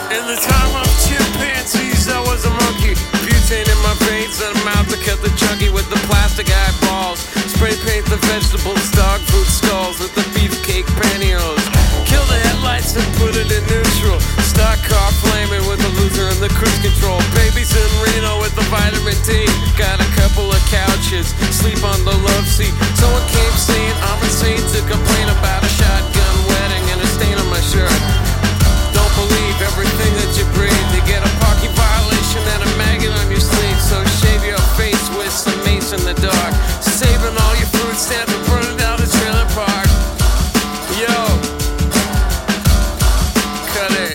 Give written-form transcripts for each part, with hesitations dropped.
In the time of chimpanzees, I was a monkey. Butane in my veins and I'm out to cut the chunky with the plastic eyeballs. Spray paint the vegetables, dog food skulls with the beefcake pantyhose. Kill the headlights and put it in neutral. Stock car flaming with the loser and the cruise control. Babies in Reno with the vitamin D. Got a couple of couches, sleep on the love seat. Someone came saying I'm insane to complain about a shotgun wedding and a stain on my shirt. Don't believe everything that you breathe. You get a parking violation and a maggot on your sleeve. So shave your face with some mace in the dark. Saving all your food stamps and burning down the trailer park. Yo, cut it.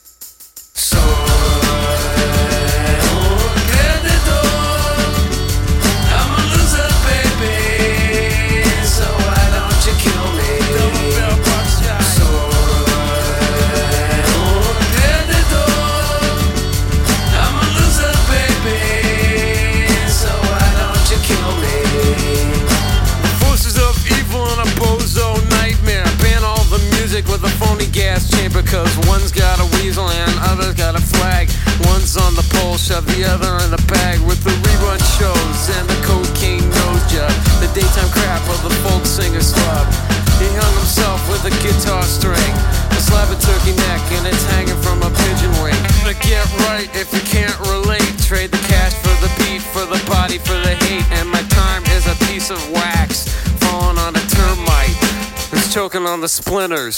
With a phony gas chamber, cause one's got a weasel and other's got a flag. One's on the pole, shove the other in the bag. With the rerun shows and the cocaine nose job, the daytime crap of the folk singer slub. He hung himself with a guitar string, a slab of turkey neck, and it's hanging from a pigeon wing. To get right if you can't relate, trade the cash for the beat, for the body, for the hate. And my time is a piece of wax falling on a termite. It's choking on the splinters.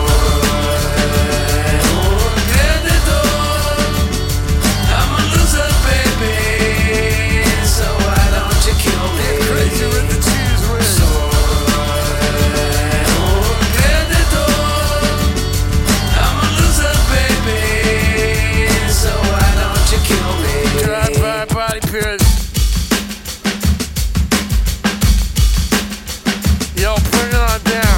I'm a loser, baby. So why don't you kill me? Get crazy with the cheese whiz. I'm a loser, baby. So why don't you kill me? Drive-by body pierce. Yo, bring it on down.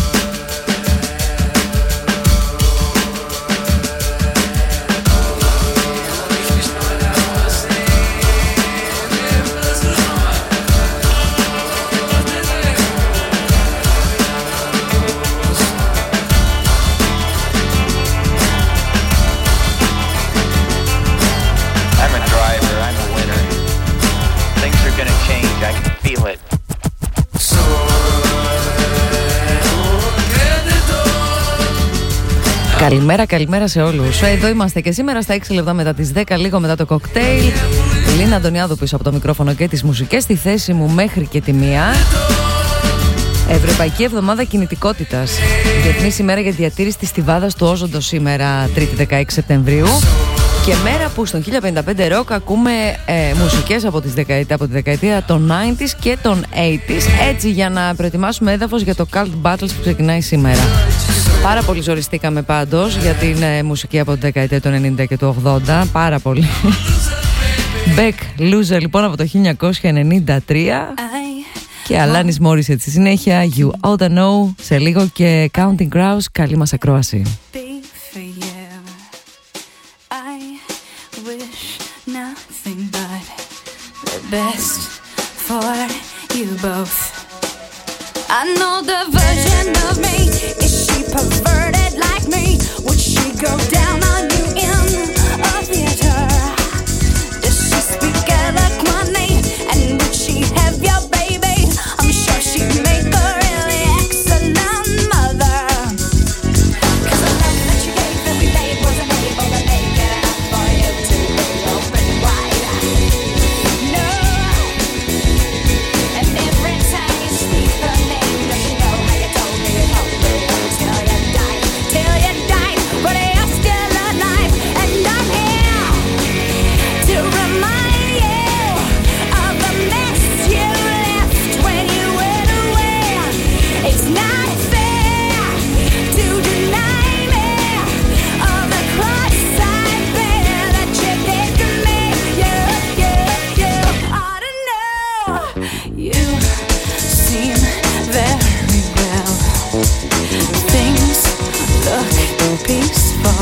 I'm a driver, I'm a winner. Things are gonna change, I can feel it. Καλημέρα σε όλους. Εδώ είμαστε και σήμερα στα 6 λεπτά μετά τις 10, λίγο μετά το κοκτέιλ. Η Λίνα Αντωνιάδου πίσω από το μικρόφωνο και τις μουσικές. Στη θέση μου μέχρι και τη 1. Ευρωπαϊκή Εβδομάδα Κινητικότητας. Διεθνής ημέρα για διατήρηση της στιβάδας του όζοντος σήμερα, 3η 16 Σεπτεμβρίου. Και μέρα που στον 1055 Rock ακούμε μουσικές από τη δεκαετία των 90s και των 80s. Έτσι για να προετοιμάσουμε έδαφος για το Cult Battles που ξεκινάει σήμερα. Πάρα πολύ ζοριστήκαμε πάντως για την μουσική από τη δεκαετία του 90 και του 80. Πάρα πολύ. Beck Loser λοιπόν από το 1993. Και Alanis Morissette στη συνέχεια. You Oughta Know σε λίγο και Counting Crows. Καλή μας ακρόαση. Best for you both. I know the version of me. Is she perverted like me? Would she go down on you in a theater? Does she speak eloquently? And would she have your baby? I'm sure she'd make a really excellent mother. 'Cause the love that you gave every day wasn't able to make it enough for you to be open wide. No. And every time you speak her name, does she know how you told me you hope to wait till you die? Till you die, but you're still alive. And I'm here to remind you of the mess you left when you went away. It's not fair to deny me of the cross I bear that you did to me. You ought to know. You seem very well. Things look peaceful.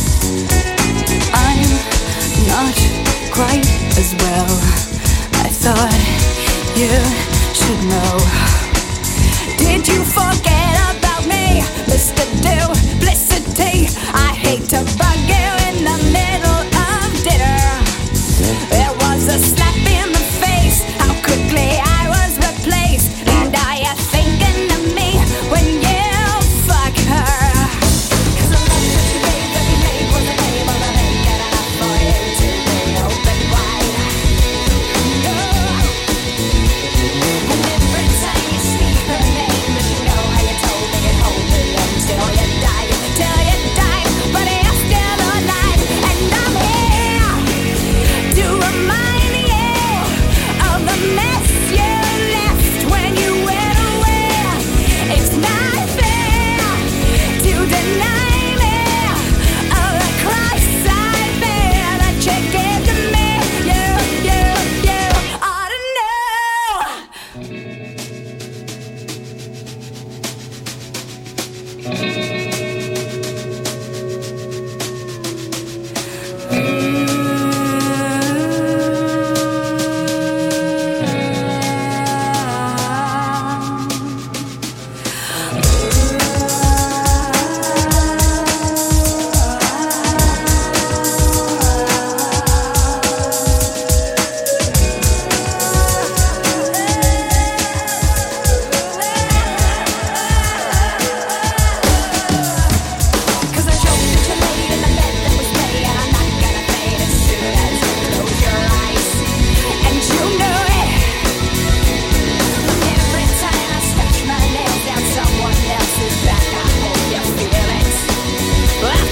I'm not quite as well. I thought you should know. Did you forget about me, Mr. Duplicity? I hate to bug you in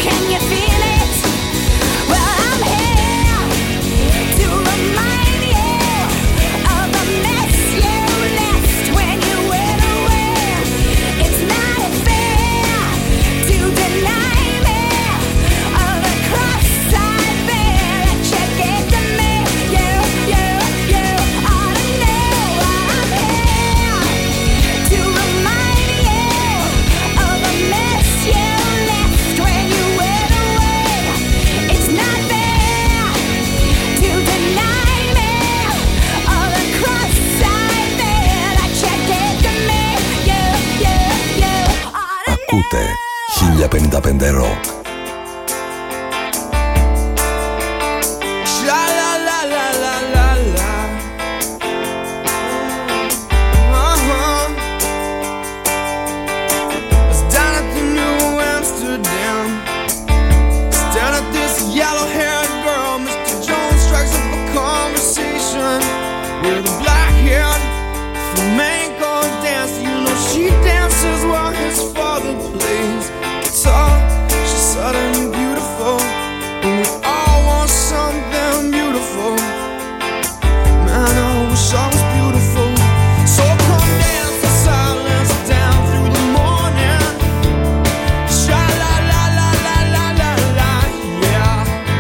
Can you feel it? Well, I'm here to remind you of the mess you left when you went away. It's not fair to deny me of the cross I bear that you gave to me. You ought to know I'm here to remind you of the mess you left when you went away. It's not fair to deny me of the cross I bear that you gave to me. You ought to Ακούτε 1055 Rock. With a black-haired flamenco dancer, you know she dances while his father plays guitar. She's suddenly beautiful, and we all want something beautiful. Man, I wish I was beautiful. So come dance in silence down through the morning. Sha-la-la-la-la-la-la-la, yeah.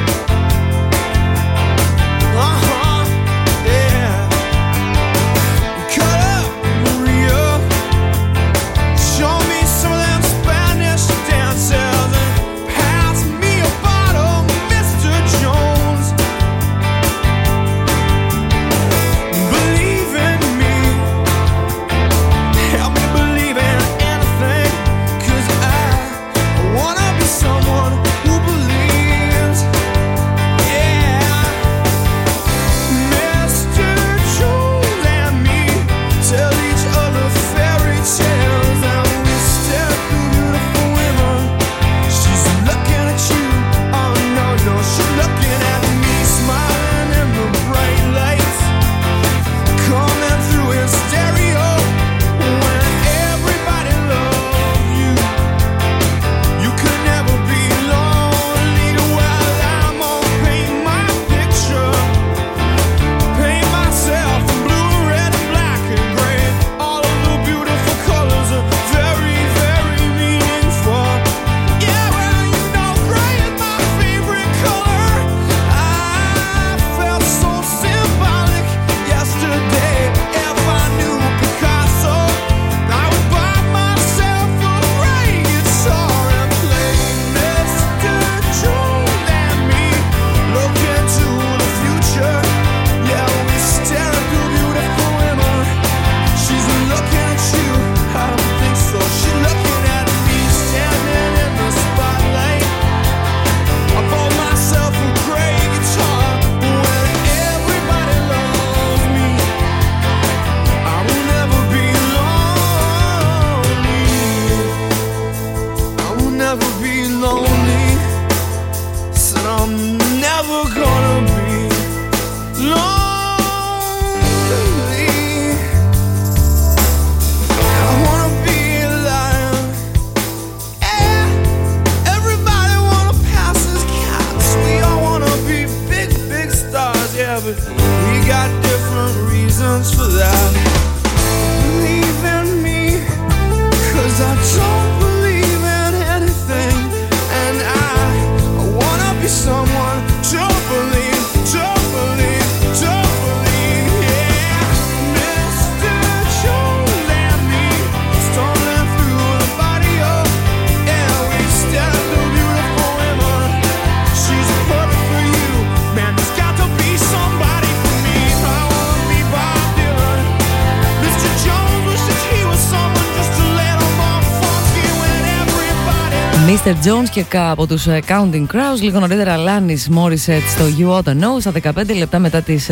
Mr. Jones και από τους Counting Crows. Λίγο νωρίτερα Alanis Morissette στο You Ought To Know, στα 15 λεπτά μετά τις 10.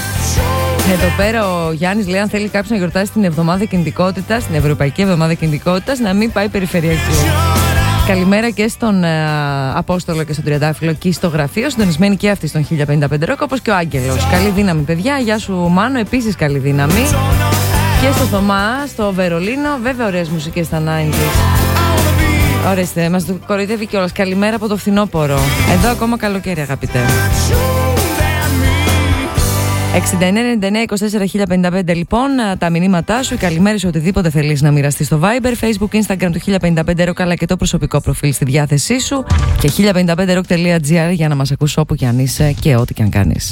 Εδώ πέρα ο Γιάννης λέει: αν θέλει κάποιος να γιορτάσει την εβδομάδα κινητικότητας, την Ευρωπαϊκή Εβδομάδα Κινητικότητας, να μην πάει περιφερειακή. Καλημέρα και στον Απόστολο και στον Τριαντάφυλλο εκεί στο γραφείο. Συντονισμένοι και αυτοί στον 1055 Rock, όπως και ο Άγγελος. Καλή δύναμη, παιδιά. Γεια σου, Μάνο. Επίσης καλή δύναμη. Και στο Θωμά, στο Βερολίνο. Βέβαια, ωραίες μουσικές στα 90's. Ορίστε, μας το κοροϊδεύει κιόλας. Καλημέρα από το φθινόπωρο. Εδώ ακόμα καλοκαίρι, αγαπητέ. 69-99-24-1055 λοιπόν, τα μηνύματά σου, η καλημέρα σου, οτιδήποτε θέλεις να μοιραστείς στο Viber, Facebook, Instagram του 1055 Rock, αλλά και το προσωπικό προφίλ στη διάθεσή σου και 1055rock.gr για να μας ακούς όπου κι αν είσαι και ό,τι κι αν κάνεις.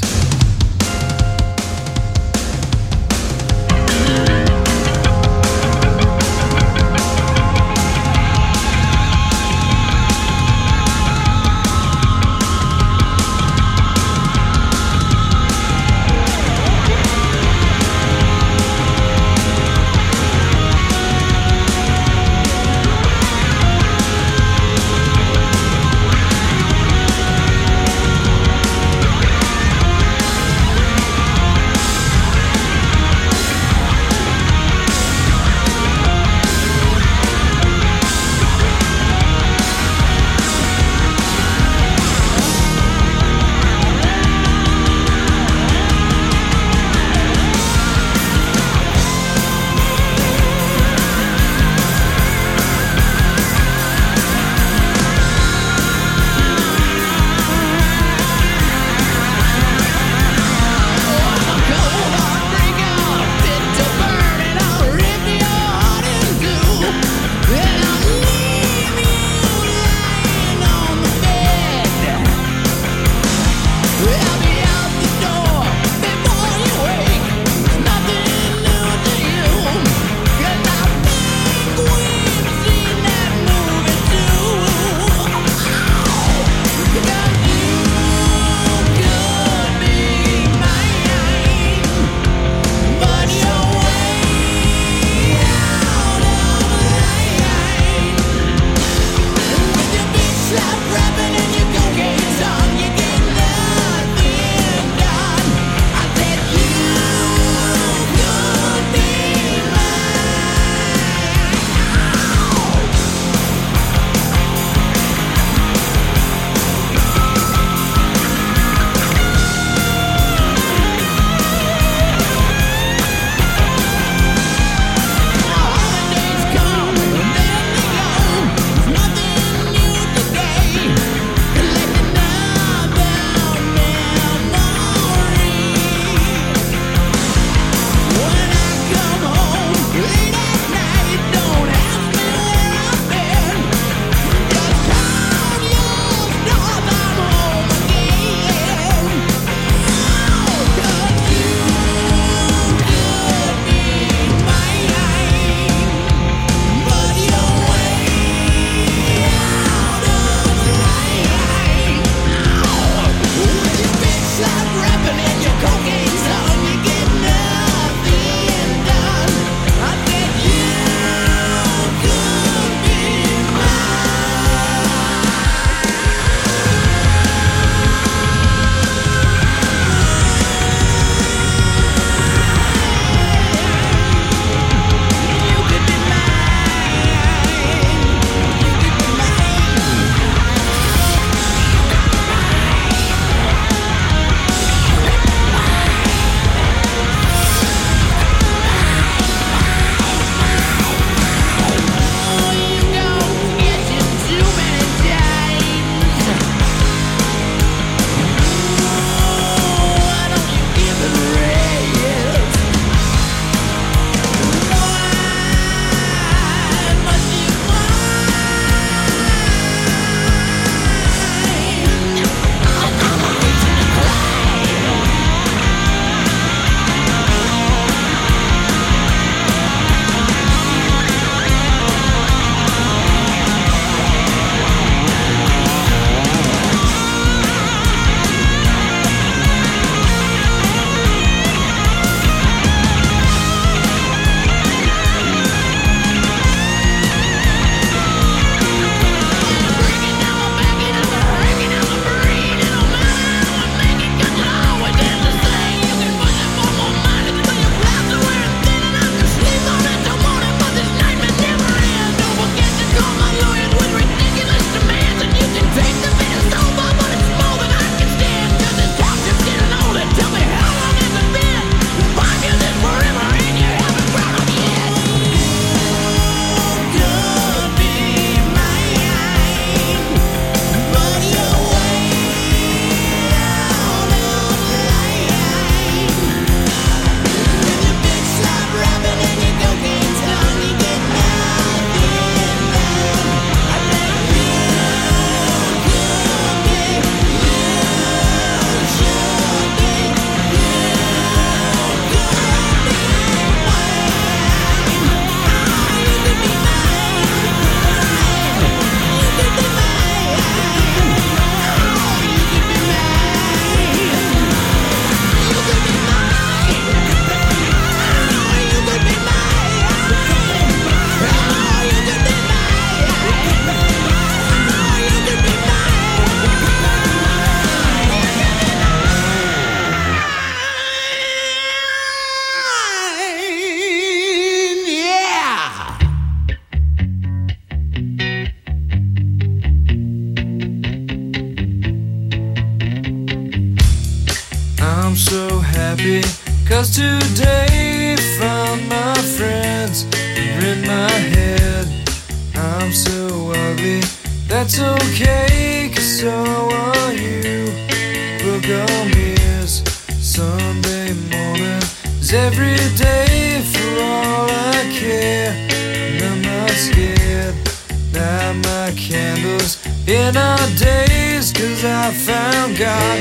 I'm so happy, 'cause today found my friends are in my head. I'm so ugly, that's okay, 'cause so are you. Book on ears, Sunday morning is every day for all I care. And I'm not scared, light my candles in our days, 'cause I found God.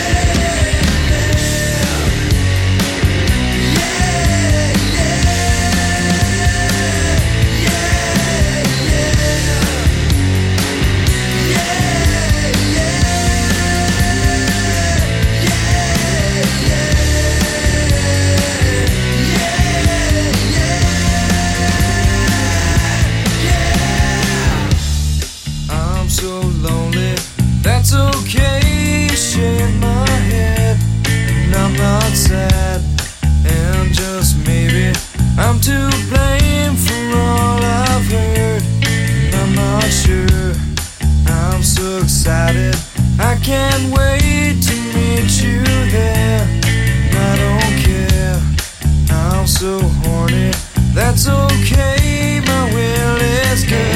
That's okay, shake my head, and I'm not sad, and just maybe I'm to blame for all I've heard, and I'm not sure. I'm so excited, I can't wait to meet you there, and I don't care, I'm so horny, that's okay, my will is good.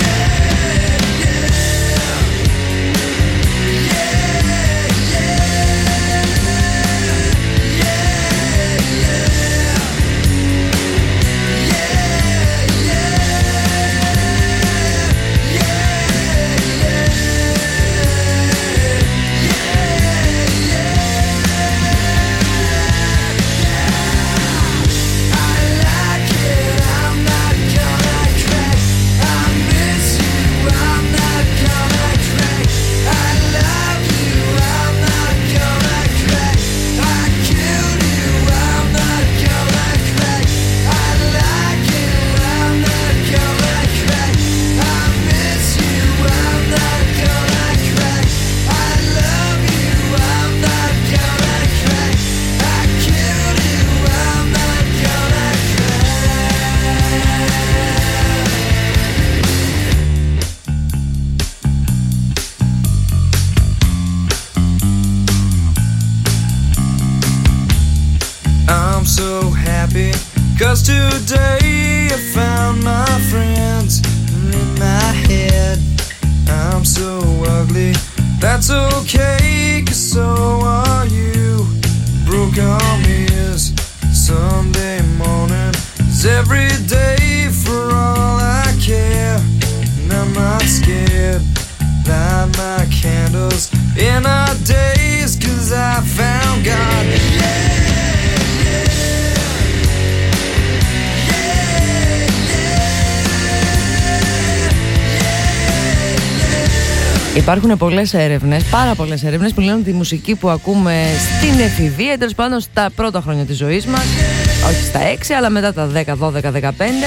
Cause today I found my friends in my head. I'm so ugly, that's okay, 'cause so are you. Broke arm ears, Sunday morning is every day for all I care. And I'm not scared, light my candles in our days, 'cause I found God. Υπάρχουν πολλές έρευνες, πάρα πολλές έρευνες που λένε ότι η μουσική που ακούμε στην εφηβεία, τέλος πάντων στα πρώτα χρόνια της ζωής μας, όχι στα 6 αλλά μετά τα 10, 12, 15,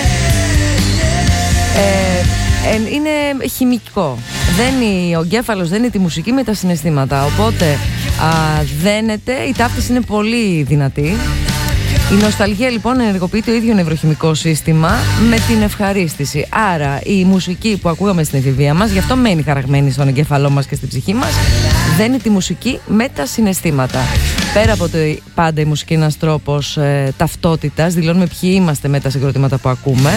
είναι χημικό. Ο εγκέφαλος δένει τη μουσική με τα συναισθήματα, οπότε δένεται, η ταύτιση είναι πολύ δυνατή. Η νοσταλγία λοιπόν ενεργοποιεί το ίδιο νευροχημικό σύστημα με την ευχαρίστηση. Άρα η μουσική που ακούγαμε στην εφηβεία μας, γι' αυτό μένει χαραγμένη στον εγκέφαλό μας και στην ψυχή μας, δένει τη μουσική με τα συναισθήματα. Πέρα από το πάντα η μουσική είναι ένας τρόπος ταυτότητας, δηλώνουμε ποιοι είμαστε με τα συγκροτήματα που ακούμε.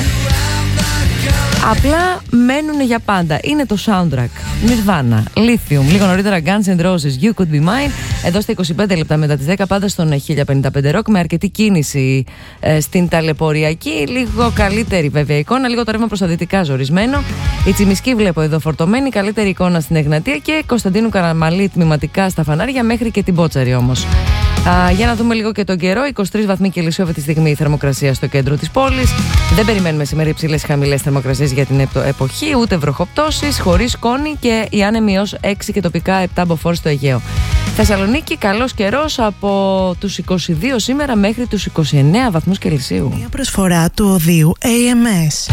Απλά μένουν για πάντα. Είναι το soundtrack. Nirvana, Lithium, λίγο νωρίτερα Guns N' Roses, You Could Be Mine. Εδώ στα 25 λεπτά μετά τις 10, πάντα στον 1055 Rock, με αρκετή κίνηση στην ταλαιπωριακή. Λίγο καλύτερη βέβαια εικόνα, λίγο το ρεύμα προς τα δυτικά ζορισμένο. Η Τσιμισκή βλέπω εδώ φορτωμένη, καλύτερη εικόνα στην Εγνατία και Κωνσταντίνου Καραμαλή τμηματικά στα φανάρια μέχρι και την Μπότσαρη όμως. Για να δούμε λίγο και τον καιρό. 23 βαθμοί Κελσίου αυτή τη στιγμή η θερμοκρασία στο κέντρο της πόλης. Δεν περιμένουμε σήμερα υψηλές ή χαμηλές θερμοκρασίες για την εποχή, ούτε βροχοπτώσεις, χωρίς σκόνη και οι άνεμοι ως 6 και τοπικά 7 μποφόρ στο Αιγαίο. Θεσσαλονίκη, καλός καιρός από τους 22 σήμερα μέχρι τους 29 βαθμούς Κελσίου. Μια προσφορά του οδείου AMS.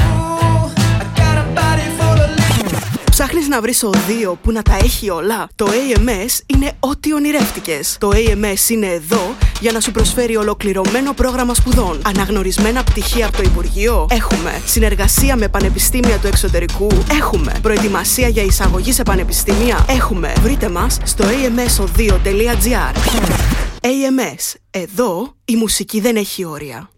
Ψάχνεις να βρεις οδείο που να τα έχει όλα? Το AMS είναι ό,τι ονειρεύτηκες. Το AMS είναι εδώ για να σου προσφέρει ολοκληρωμένο πρόγραμμα σπουδών. Αναγνωρισμένα πτυχία από το Υπουργείο? Έχουμε. Συνεργασία με πανεπιστήμια του εξωτερικού? Έχουμε. Προετοιμασία για εισαγωγή σε πανεπιστήμια? Έχουμε. Βρείτε μας στο amsodeo.gr. AMS. Εδώ η μουσική δεν έχει όρια.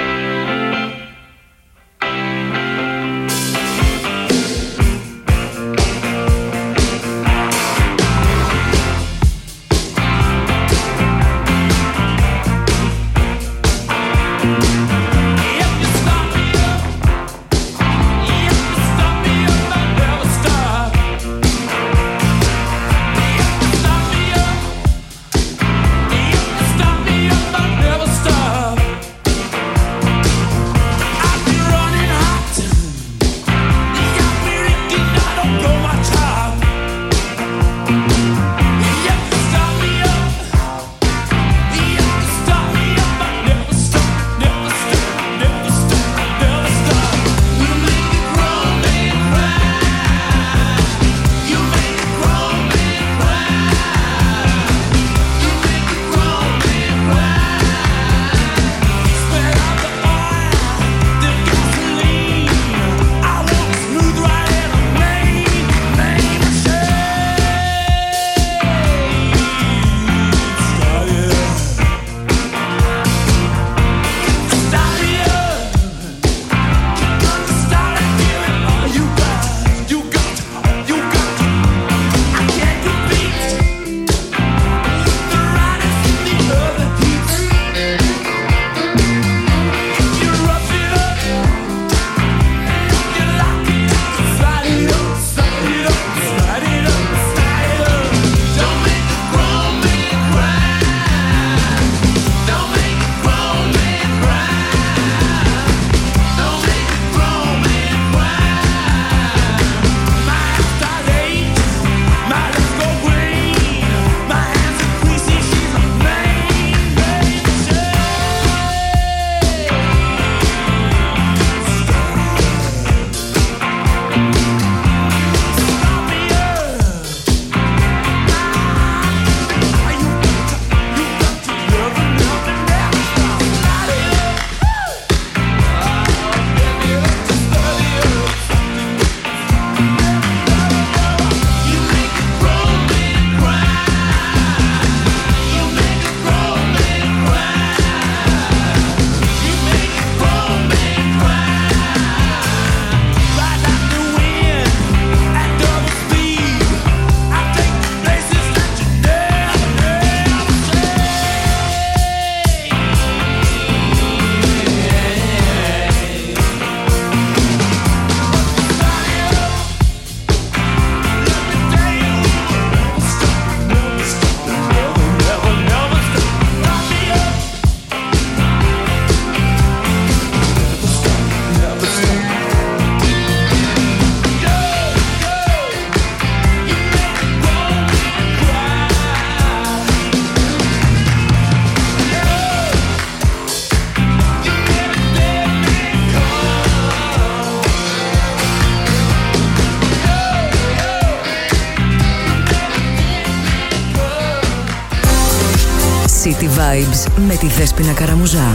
City Vibes με τη Δέσποινα Καραμουζά.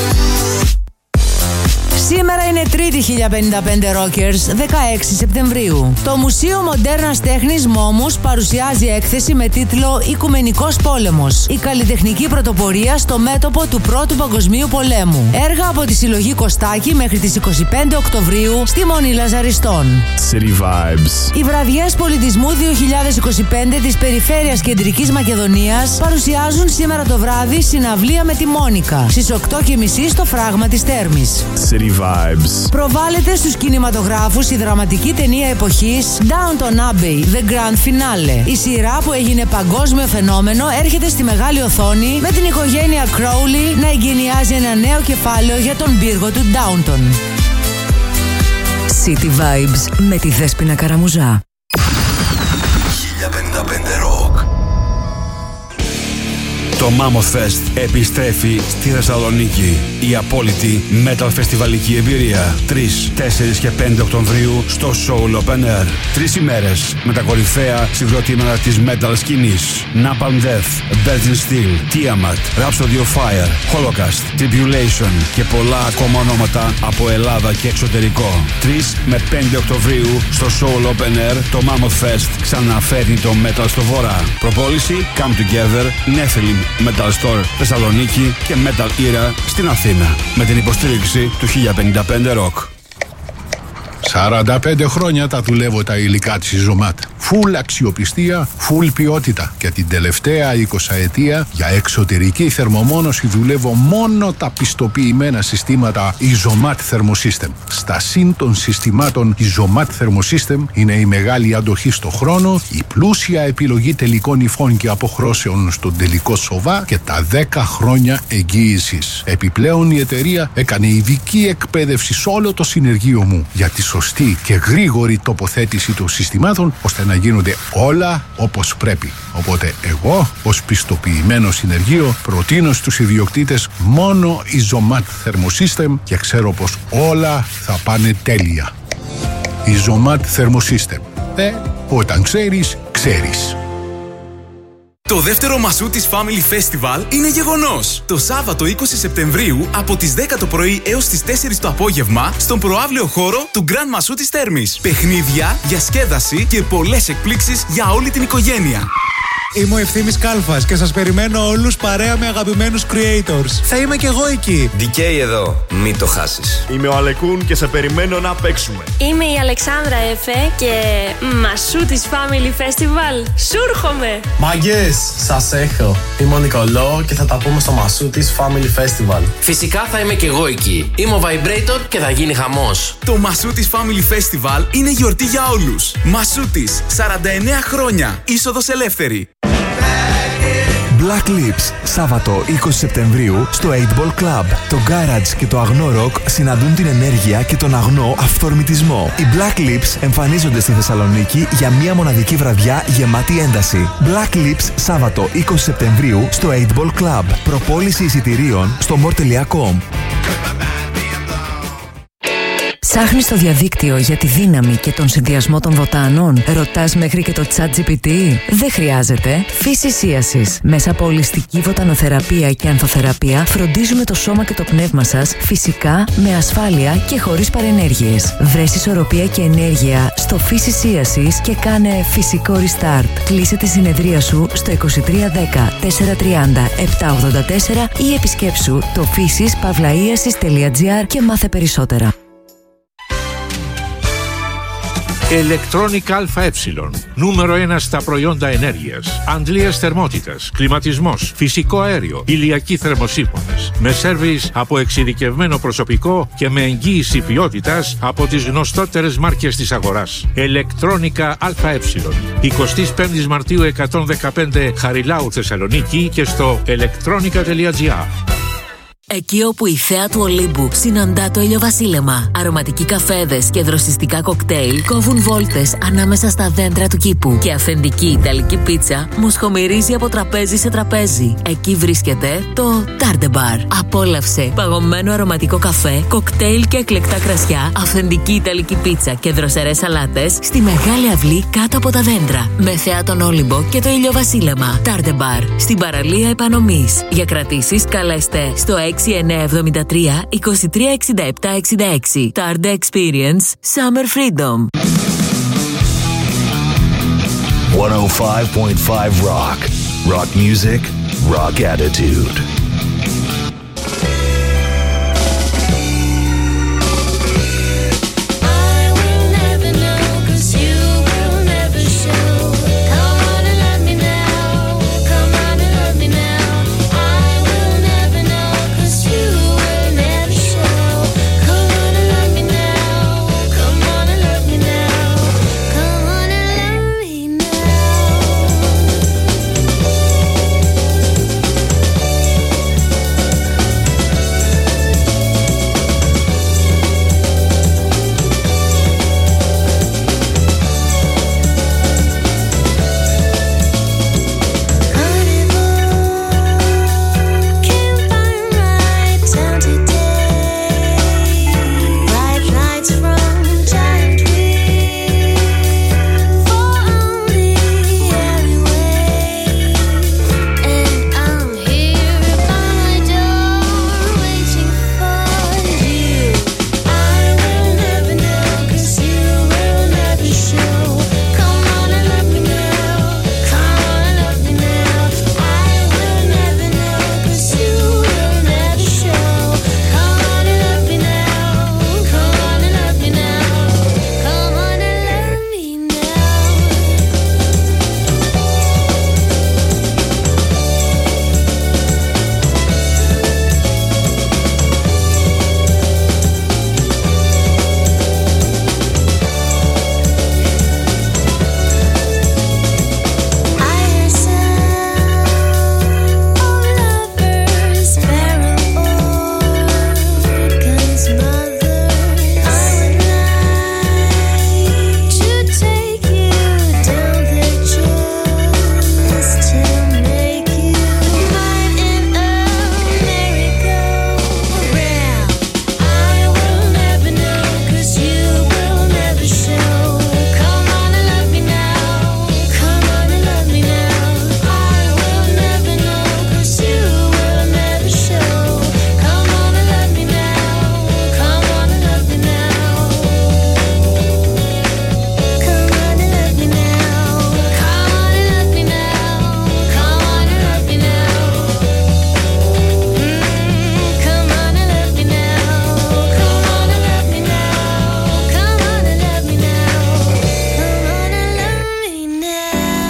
Σήμερα είναι Τρίτη 1055 Rockers, 16 Σεπτεμβρίου. Το Μουσείο Μοντέρνας Τέχνης Μόμους παρουσιάζει έκθεση με τίτλο «Οικουμενικός πόλεμος. Η καλλιτεχνική πρωτοπορία στο μέτωπο του Πρώτου Παγκοσμίου Πολέμου». Έργα από τη συλλογή Κωστάκη μέχρι τις 25 Οκτωβρίου στη Μονή Λαζαριστών. City Vibes. Οι Βραδιές Πολιτισμού 2025 της Περιφέρειας Κεντρικής Μακεδονίας παρουσιάζουν σήμερα το βράδυ συναυλία με τη Μόνικα στις 8:30 στο Φράγμα της Τέρμης. City Vibes. Προβάλλεται στους κινηματογράφους η δραματική ταινία εποχής Downton Abbey, The Grand Finale. Η σειρά που έγινε παγκόσμιο φαινόμενο έρχεται στη μεγάλη οθόνη με την οικογένεια Crowley να εγκαινιάζει ένα νέο κεφάλαιο για τον πύργο του Downton. City Vibes με τη Δέσποινα Καραμουζά. 1055 Rock. Το Mammoth Fest επιστρέφει στη Θεσσαλονίκη. η απόλυτη metal φεστιβαλική εμπειρία. 3, 4 και 5 Οκτωβρίου στο Soul Open Air. 3 ημέρες με τα κορυφαία συγκροτήματα της metal σκηνής. Napalm Death, Virgin Steel, Tiamat, Rhapsody of Fire, Holocaust, Tribulation και πολλά ακόμα ονόματα από Ελλάδα και εξωτερικό. 3 με 5 Οκτωβρίου στο Soul Open Air το Mammoth Fest ξαναφέρνει το metal στο βορρά. Προπόληση Come Together, Nephilim Metal Store Θεσσαλονίκη και Metal Era στην Αθήνα. Με την υποστήριξη του 1055 Rock. 45 χρόνια τα δουλεύω τα υλικά της Ιζωμάτ. Φουλ αξιοπιστία, φουλ ποιότητα. Και την τελευταία 20ετία για εξωτερική θερμομόνωση δουλεύω μόνο τα πιστοποιημένα συστήματα Isomat Thermosystem. Στα συν των συστημάτων Isomat Thermosystem είναι η μεγάλη αντοχή στο χρόνο, η πλούσια επιλογή τελικών υφών και αποχρώσεων στον τελικό σοβά και τα 10 χρόνια εγγύησης. Επιπλέον η εταιρεία έκανε ειδική εκπαίδευση σε όλο το συνεργείο μου για τη σωστή και γρήγορη τοποθέτηση των συστημάτων ώστε να γίνονται όλα όπως πρέπει. Οπότε εγώ ως πιστοποιημένο συνεργείο προτείνω στους ιδιοκτήτες μόνο Isomat Thermosystem και ξέρω πως όλα θα πάνε τέλεια. Isomat Thermosystem. Όταν ξέρεις, ξέρεις. Το δεύτερο Μασού της Family Festival είναι γεγονός. Το Σάββατο 20 Σεπτεμβρίου από τις 10 το πρωί έως τις 4 το απόγευμα στον προαύλιο χώρο του Grand Μασού της Θέρμης. Παιχνίδια, διασκέδαση και πολλές εκπλήξεις για όλη την οικογένεια. Είμαι ο Ευθύμης Κάλφας και σας περιμένω όλους παρέα με αγαπημένους creators. Θα είμαι κι εγώ εκεί. DK εδώ, μην το χάσεις. Είμαι ο Αλεκούν και σε περιμένω να παίξουμε. Είμαι η Αλεξάνδρα Εφέ και Μασού της Family Festival. Σούρχομαι! Μαγκές, σας έχω. Είμαι ο Νικολό και θα τα πούμε στο Μασού της Family Festival. Φυσικά θα είμαι κι εγώ εκεί. Είμαι ο Vibrator και θα γίνει χαμός. Το Μασού της Family Festival είναι γιορτή για όλους. Μασού της, 49 χρόνια. Είσοδος ελεύθερη. Black Lips, Σάββατο 20 Σεπτεμβρίου στο 8 Ball Club. Το Garage και το αγνό rock συναντούν την ενέργεια και τον αγνό αυθορμητισμό. Οι Black Lips εμφανίζονται στη Θεσσαλονίκη για μια μοναδική βραδιά γεμάτη ένταση. Black Lips, Σάββατο 20 Σεπτεμβρίου στο 8 Ball Club. Προπόληση εισιτηρίων στο more.com. Ψάχνεις στο διαδίκτυο για τη δύναμη και τον συνδυασμό των βοτάνων? Ρωτάς μέχρι και το ChatGPT? Δεν χρειάζεται. Φυσισίασης. Μέσα από ολιστική βοτανοθεραπεία και ανθοθεραπεία φροντίζουμε το σώμα και το πνεύμα σας φυσικά, με ασφάλεια και χωρίς παρενέργειες. Βρες ισορροπία και ενέργεια στο Φυσισίασης και κάνε φυσικό restart. Κλείσε τη συνεδρία σου στο 2310 430 784 ή επισκέψου το physis.pavlaiasis.gr και μάθε περισσότερα. Electronic ΑΕ. Νούμερο 1 στα προϊόντα ενέργειας. Αντλίας θερμότητας, κλιματισμός, φυσικό αέριο, ηλιακοί θερμοσύφωνες. Με σέρβις από εξειδικευμένο προσωπικό και με εγγύηση ποιότητας από τις γνωστότερες μάρκες της αγοράς. Electronica ΑΕ. 25 Μαρτίου 115 Χαριλάου Θεσσαλονίκη και στο electronica.gr. Εκεί όπου η θέα του Ολύμπου συναντά το ηλιοβασίλεμα. Αρωματικοί καφέδες και δροσιστικά κοκτέιλ κόβουν βόλτες ανάμεσα στα δέντρα του κήπου. Και αυθεντική ιταλική πίτσα μοσχομυρίζει από τραπέζι σε τραπέζι. Εκεί βρίσκεται το Tarde Bar. Απόλαυσε παγωμένο αρωματικό καφέ, κοκτέιλ και εκλεκτά κρασιά, αυθεντική ιταλική πίτσα και δροσερές σαλάτες στη μεγάλη αυλή κάτω από τα δέντρα. Με θέα τον Όλυμπο και το ηλιοβασίλεμα. Tarde Bar. Στην παραλία Επανομής. Για κρατήσεις καλέστε στο 6973 236766. Tarde Experience Summer Freedom. 105.5 Rock. Rock music, rock attitude.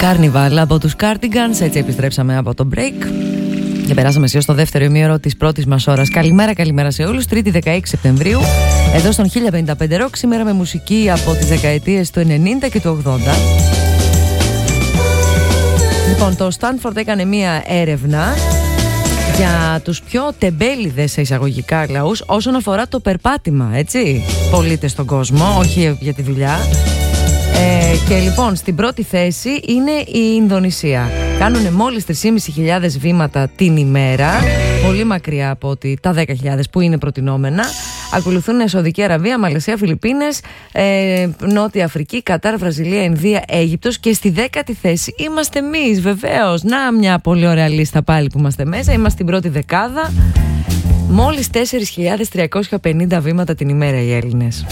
Carnival από τους Cardigans. Έτσι επιστρέψαμε από το break και περάσαμε αισίως στο δεύτερο ημίωρο της πρώτης μας ώρας. Καλημέρα σε όλους. Τρίτη 16 Σεπτεμβρίου, εδώ στον 1055 Rock, σήμερα με μουσική από τις δεκαετίες του 90 και του 80. Λοιπόν, το Stanford έκανε μία έρευνα για τους πιο τεμπέληδες σε εισαγωγικά λαούς όσον αφορά το περπάτημα, έτσι, πολίτες στον κόσμο, όχι για τη δουλειά. Και λοιπόν, στην πρώτη θέση είναι η Ινδονησία. Κάνουν μόλις 3.500 βήματα την ημέρα, πολύ μακριά από τα 10.000 που είναι προτινόμενα. Ακολουθούν Σαουδική Αραβία, Μαλαισία, Φιλιππίνες, Νότια Αφρική, Κατάρ, Βραζιλία, Ινδία, Αίγυπτος, και στη 10η θέση είμαστε εμείς, βεβαίως. Να, μια πολύ ωραία λίστα πάλι που είμαστε μέσα. Είμαστε στην πρώτη δεκάδα. Μόλις 4.350 βήματα την ημέρα οι Έλληνες.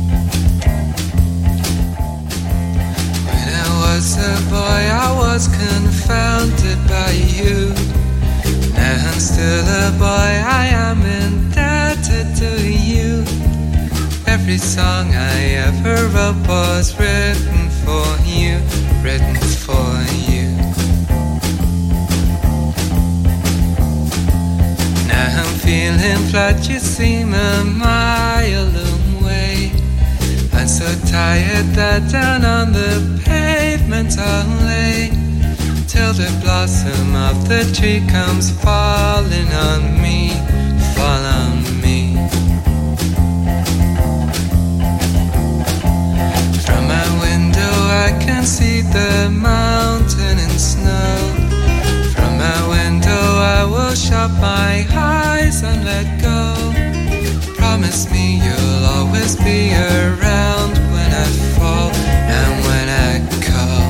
As a boy, I was confounded by you. Now I'm still a boy, I am indebted to you. Every song I ever wrote was written for you, written for you. Now I'm feeling flat, you seem a mile away. I'm so tired that down on the pavement I'll lay till the blossom of the tree comes falling on me, fall on me. From my window I can see the mountain and snow. From my window I will shut my eyes and let go. Promise me you'll always be around when I fall and when I call.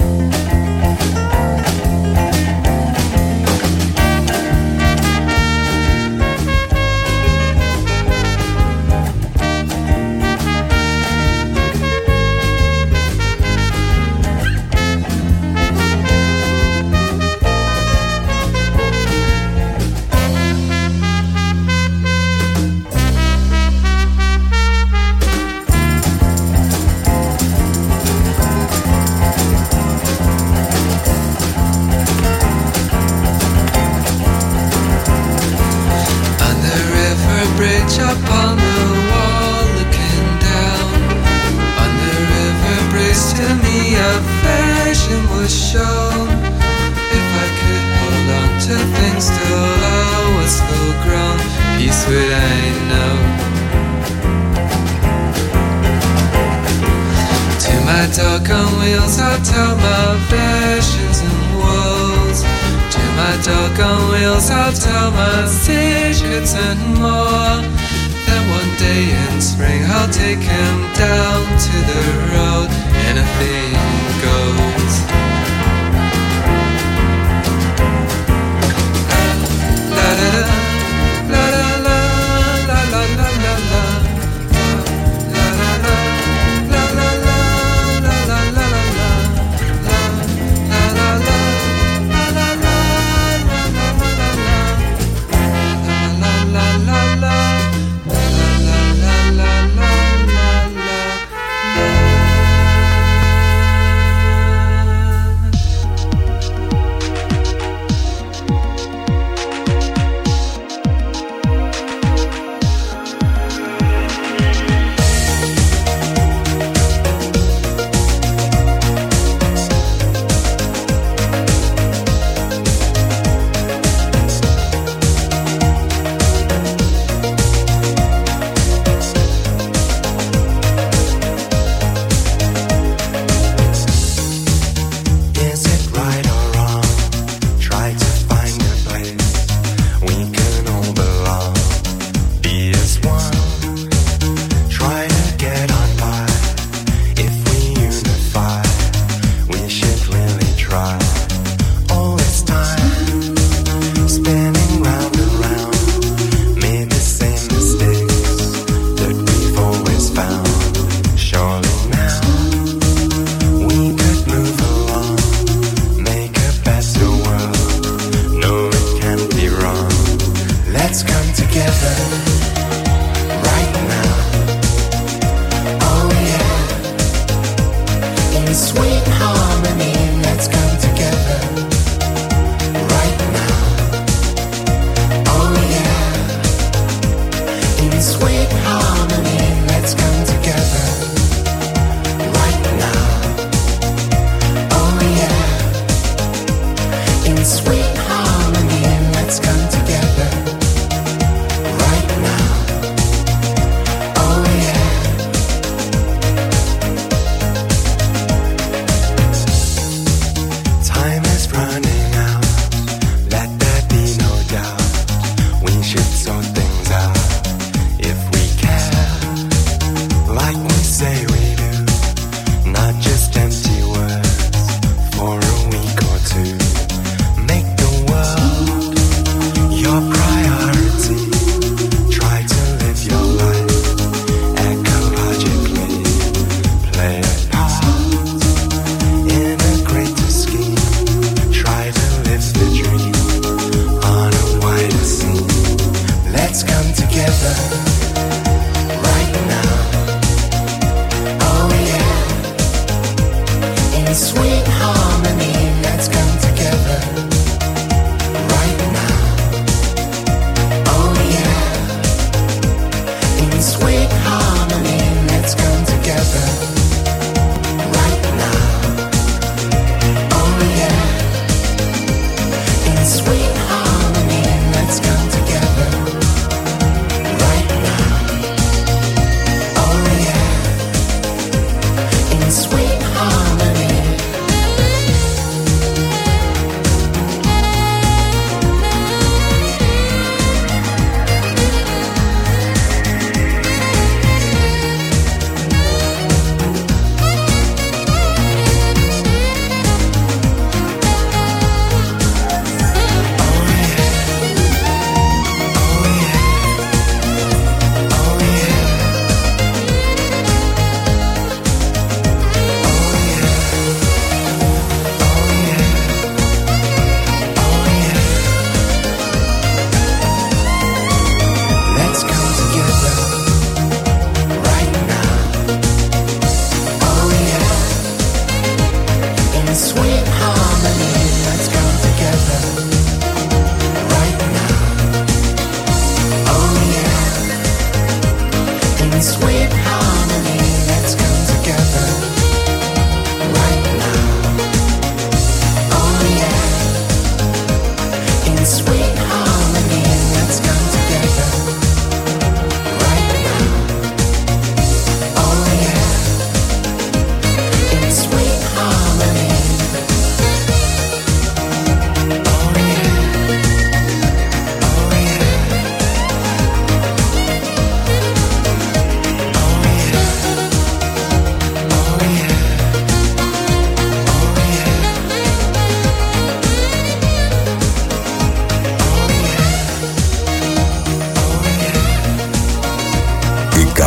Bridge up on the wall looking down on the river bridge, to me a vision was shown. If I could hold on to things till I was full grown, peace would I know. To my dog on wheels I'll tell my visions and woes. To my dog on wheels I'll tell my secrets and more. Then one day in spring I'll take him down to the road. Anything goes. La la la la la la la la la la la.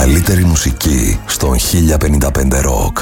καλύτερη μουσική στον 1055 Rock.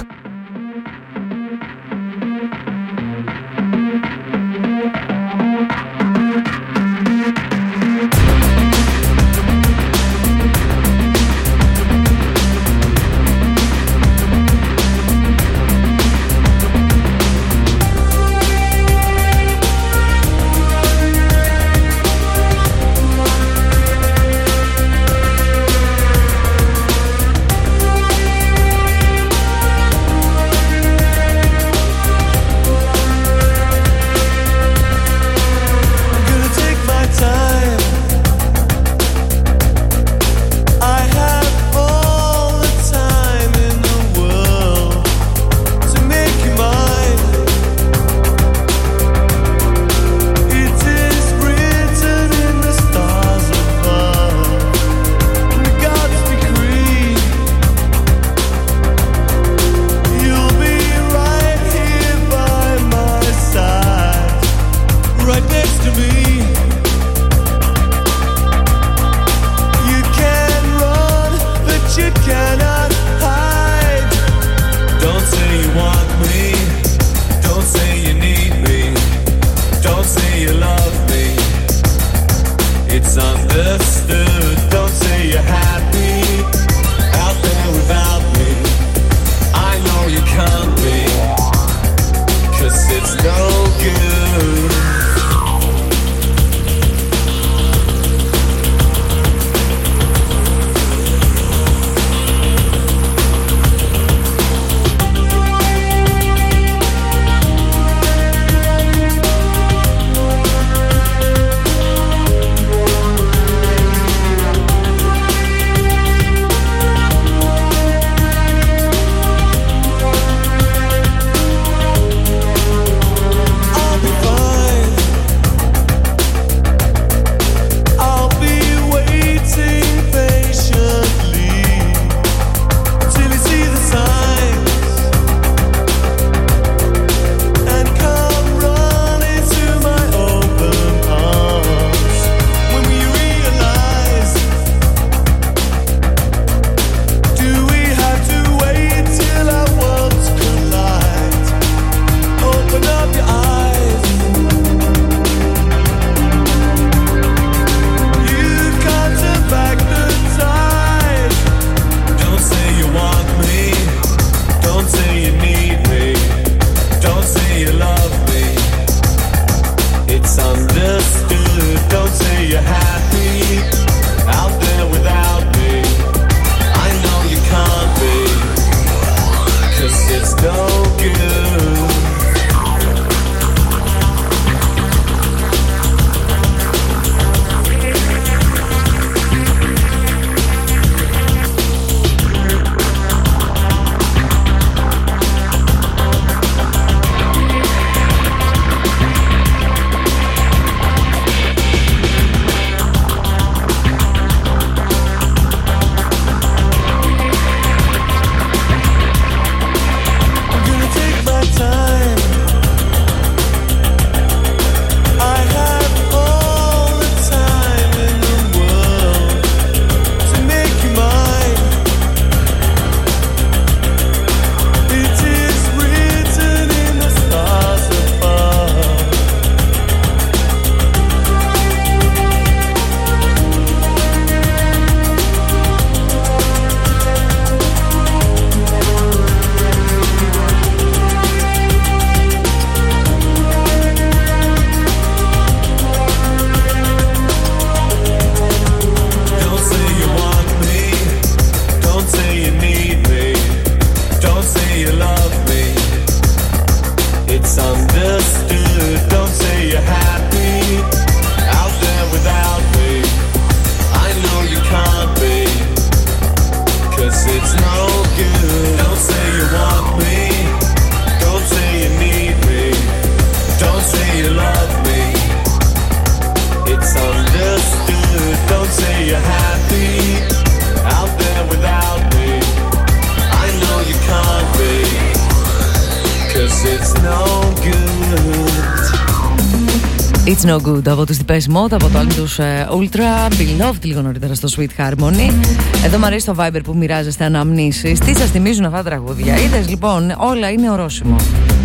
It's No Good από τους Depeche Mode, από το album τους Ultra, Beloved λίγο νωρίτερα στο Sweet Harmony. Εδώ μου αρέσει το Viber που μοιράζεστε αναμνήσεις. Τι σας θυμίζουν αυτά τα τραγούδια? Είδες λοιπόν, όλα είναι ορόσημο.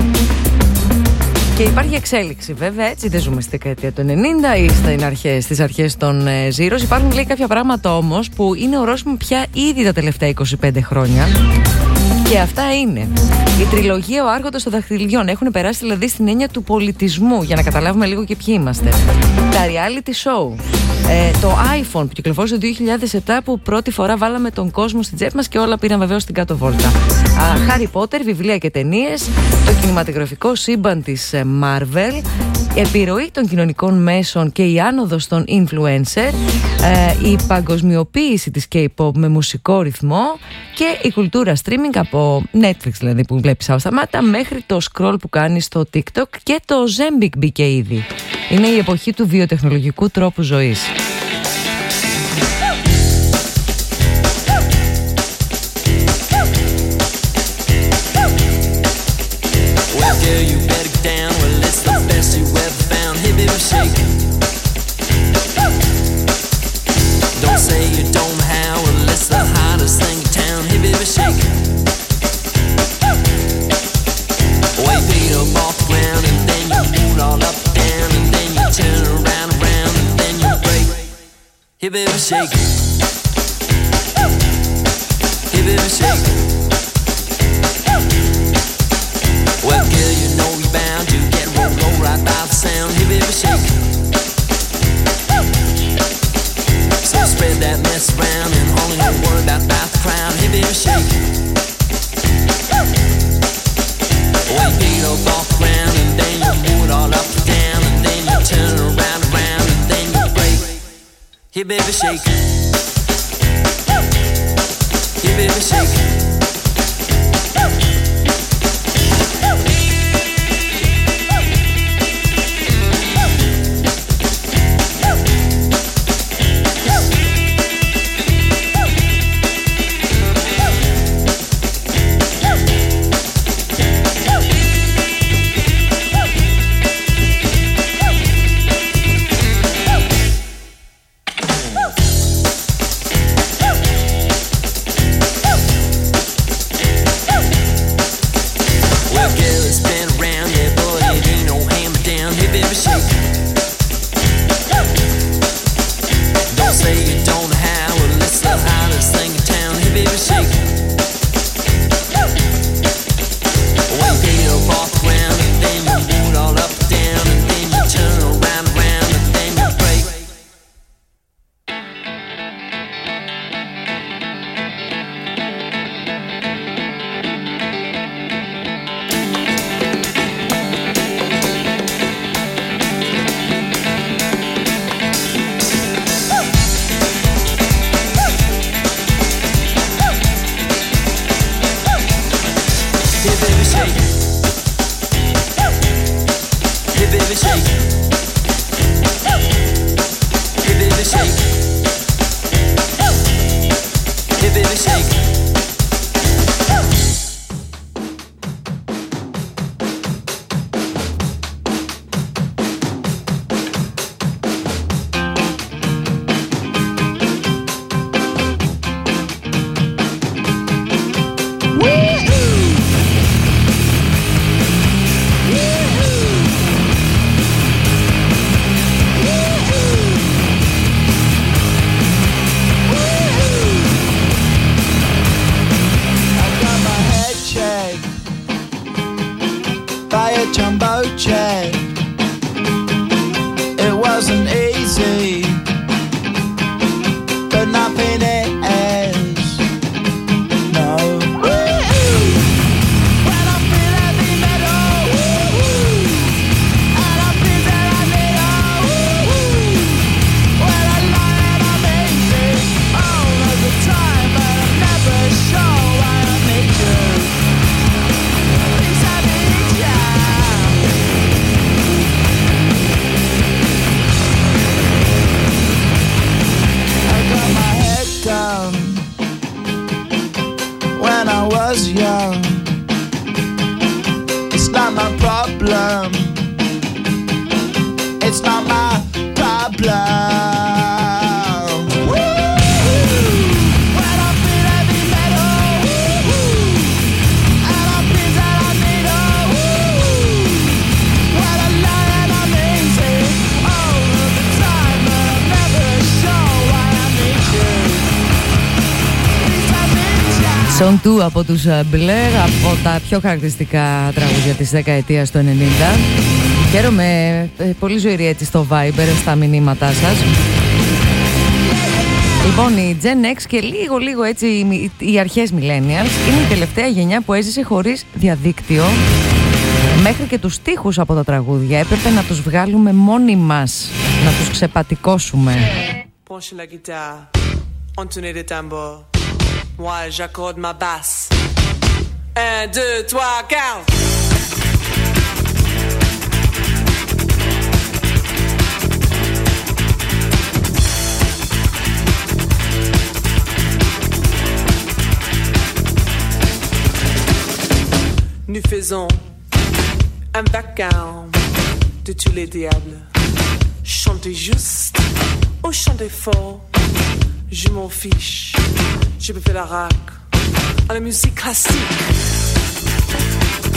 Και υπάρχει εξέλιξη βέβαια, έτσι δεν ζούμε στη δεκαετία του 90 ή στις αρχές των Zeros. Υπάρχουν λέει κάποια πράγματα όμως που είναι ορόσημο πια ήδη τα τελευταία 25 χρόνια. Και αυτά είναι η τριλογία Ο Άρχοντας των Δαχτυλιών. Έχουν περάσει δηλαδή στην έννοια του πολιτισμού, για να καταλάβουμε λίγο και ποιοι είμαστε. Τα reality show, το iPhone που κυκλοφόρησε το 2007, που πρώτη φορά βάλαμε τον κόσμο στην τσέπη μας και όλα πήραν βεβαίως στην κάτω βόλτα. Harry Potter, βιβλία και ταινίες, το κινηματογραφικό σύμπαν της Marvel, επιρροή των κοινωνικών μέσων και η άνοδος των influencer, η παγκοσμιοποίηση της K-pop με μουσικό ρυθμό και η κουλτούρα streaming από Netflix δηλαδή που βλέπεις σταμάτα μέχρι το scroll που κάνεις στο TikTok, και το Zembic μπήκε ήδη. Είναι η εποχή του βιοτεχνολογικού τρόπου ζωής. Hey baby shake, hey baby shake. Well girl, you know you're bound to get roll right by the sound. Hey baby shake. So spread that mess around and only don't worry about the crowd. Hey baby shake. Well you beat up off the ground and then you move it all up and down and then you turn around and then you break. Hey baby shake. Hey baby shake. It's not Song 2 από τους Blair, από τα πιο χαρακτηριστικά τραγούδια της δεκαετίας του 90. Χαίρομαι, πολύ ζωηρή έτσι στο Viber, στα μηνύματά σας. Λοιπόν, η Gen X και λίγο έτσι οι αρχές Millennials είναι η τελευταία γενιά που έζησε χωρίς διαδίκτυο. Μέχρι και τους στίχους από τα τραγούδια έπρεπε να τους βγάλουμε μόνοι μας, να τους ξεπατικώσουμε. Penchez la guitare, entonnez les tambours. Moi j'accorde ma basse. 1, 2, 3, 4. Nous faisons un vacarme de tous les diables. Chantez juste ou chantez fort, je m'en fiche. Je peux faire la rock à la musique classique.